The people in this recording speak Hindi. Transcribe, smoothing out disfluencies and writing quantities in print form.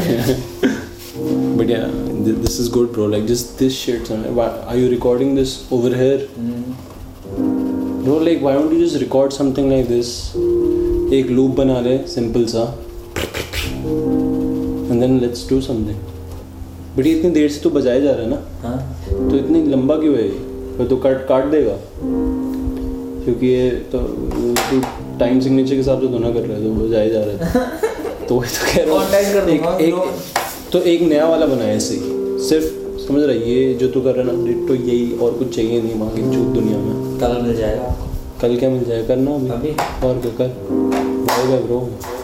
But yeah, this is good, bro. Like just this shit. Are you recording this over here? Bro, like why don't you just record something like this? एक loop बना ले, simple सा. And then let's do something. But ये इतनी देर से तो बजाया जा रहा है ना? हाँ. तो इतनी लंबा क्यों है ये? तो काट देगा. क्योंकि ये तो टाइम सिग्नेचर के हिसाब से तो ना कर रहा है, तो बजाया जा रहा है. तो वही तो कह रहा हूँ. तो एक नया वाला बनाया ऐसे ही. सिर्फ समझ रहा है, ये जो तू कर रहा है ना, तो यही और कुछ चाहिए नहीं मांगे चूत दुनिया में. कल मिल जाएगा आपको. कल क्या मिल जाएगा? करना अभी. और क्या कर? Bye bye bro.